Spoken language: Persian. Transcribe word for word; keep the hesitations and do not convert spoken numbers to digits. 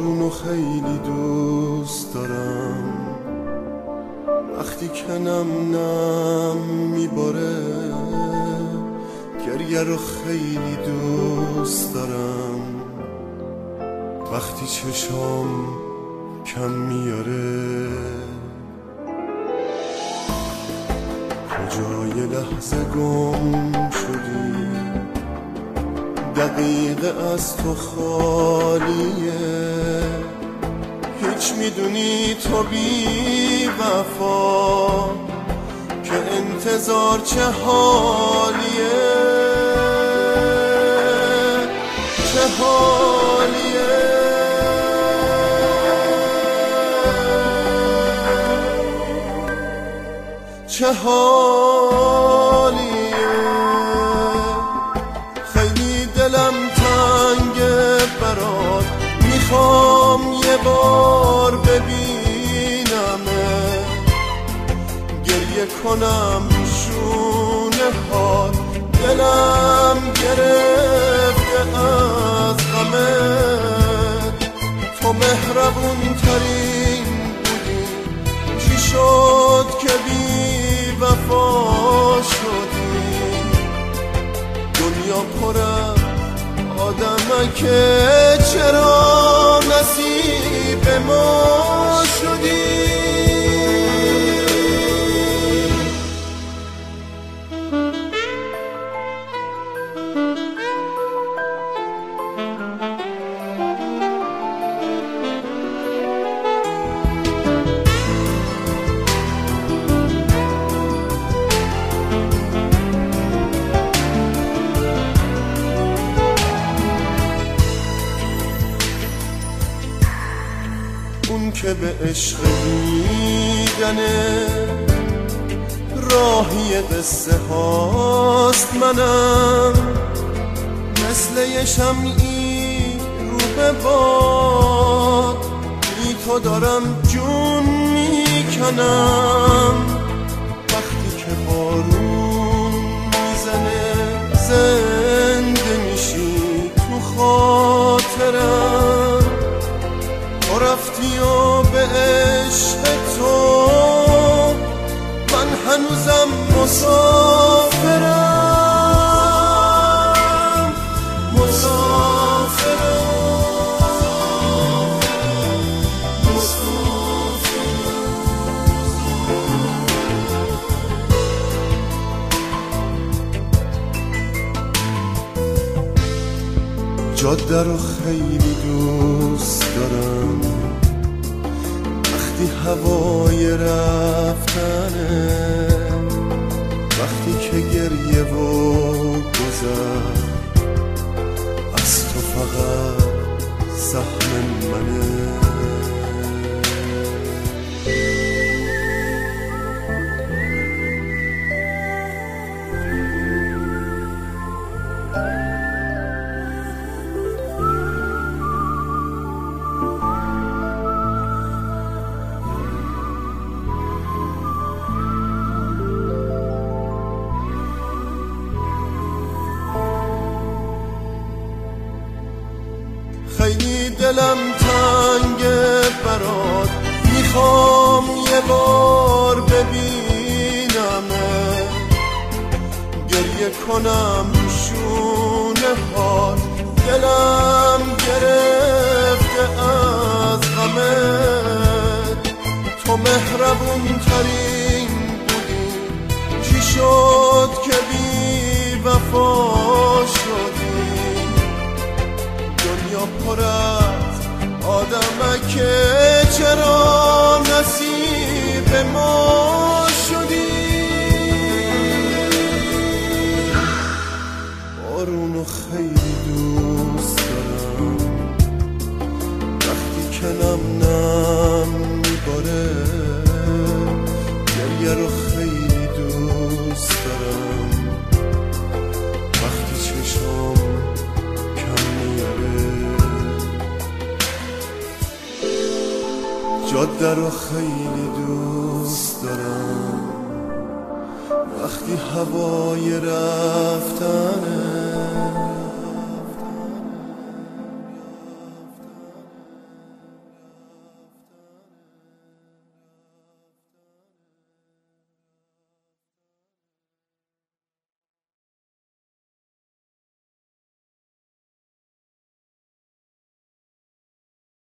بارونو خیلی دوست دارم، وقتی که نم نم میباره. گریه رو خیلی دوست دارم، وقتی چشام کم میاره. کجای لحظه گم شدی، دقیقه از تو خالیه. هیچ میدونی تو بی وفا که انتظار چه حالیه، چه حالیه. چه حالیه. خیلی دلم تنگه برات، میخوام یه بار ببینمه، گریه کنم شونه هات. دلم گرفته از غمت، تو مهربون ترین بودی. چی شد که بی وفا شدی؟ دنیا پر از آدمکه، چرا نصیب ما شدی؟ اون که به عشق دیدنه راهی قصه هاست، منم مثل یه شمعی رو به باد، بی تو دارم جون میکنم. وقتی که بارون میزنه زنده میشی تو خاطرم. تو رفتی و به عشق تو من هنوزم مسافرم، مسافرم، مسافرم. جاده رو خیلی دوست دارم، وقتی هوای رفتنه، وقتی که گریه و گذر از تو فقط سهم منه. خیلی دلم تنگه برات، میخوام یه بار ببینمه، گریه کنم شونه هات. دلم گرفته از غمت، تو مهربون ترین بودی. چی شد که بی وفا شدی؟ دنیا پر از آدمکه، چرا نصیب ما شدی؟ بارونو خیلی دوست دارم، وقتی که نم نم میباره. گریه رو خیلی دوست دارم، وقتی چشام جاده رو خیلی دوست دارم، وقتی هوای رفتنه